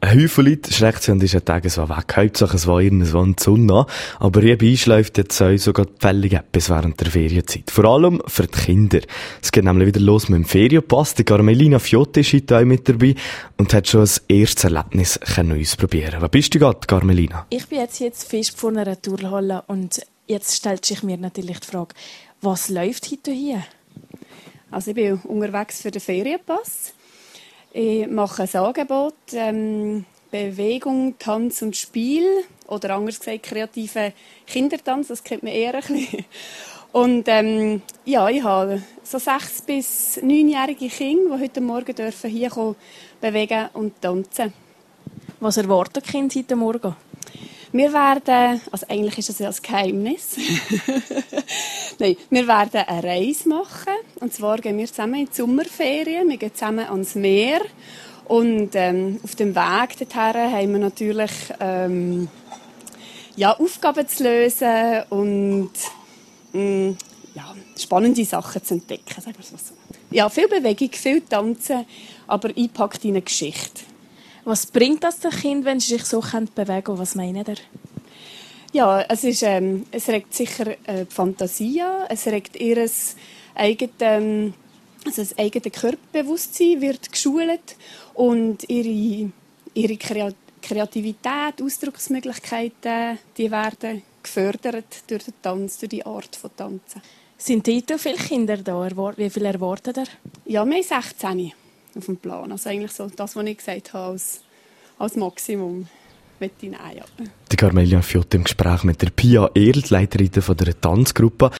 Ein Haufen Leute schreckt sich an diesen Tagen so weg. Hauptsache es war irgendwo in die Sonne an. Aber nebenbei schläft jetzt sogar fällig etwas während der Ferienzeit. Vor allem für die Kinder. Es geht nämlich wieder los mit dem Ferienpass. Die Carmelina Fiotti ist heute auch mit dabei und hat schon ein erstes Erlebnis ausprobieren. Was bist du gerade, Carmelina? Ich bin jetzt fest vor einer Turnhalle und jetzt stellt sich mir natürlich die Frage, was läuft heute hier? Also ich bin unterwegs für den Ferienpass. Ich mache ein Angebot, Bewegung, Tanz und Spiel oder anders gesagt kreative Kindertanz, das kennt man eher ein bisschen. Und ich habe so 6- bis 9-jährige Kinder, die heute Morgen dürfen hier kommen, bewegen und tanzen. Was erwarten die Kinder heute Morgen? Wir werden, also eigentlich ist das ja ein Geheimnis, nein, wir werden eine Reise machen. Und zwar gehen wir zusammen in die Sommerferien, wir gehen zusammen ans Meer. Und auf dem Weg dorthin haben wir natürlich Aufgaben zu lösen und spannende Sachen zu entdecken, sagen wir es mal so. Ja, viel Bewegung, viel Tanzen, aber eingepackt in eine Geschichte. Was bringt das den Kindern, wenn sie sich so bewegen können? Was meinen ihr? Ja, es regt sicher die Fantasie an. Es regt ihr eigenes Körperbewusstsein wird geschult und ihre Kreativität, Ausdrucksmöglichkeiten, die werden gefördert durch den Tanz, durch die Art von Tanzen. Sind heute viele Kinder da? Wie viele erwartet ihr? Ja, wir haben 16 auf dem Plan. Also eigentlich so das, was ich gesagt habe, als Maximum. Ja. Die Carmelina Fiotti im Gespräch mit der Pia Erl, Leiterin von der Tanzgruppe.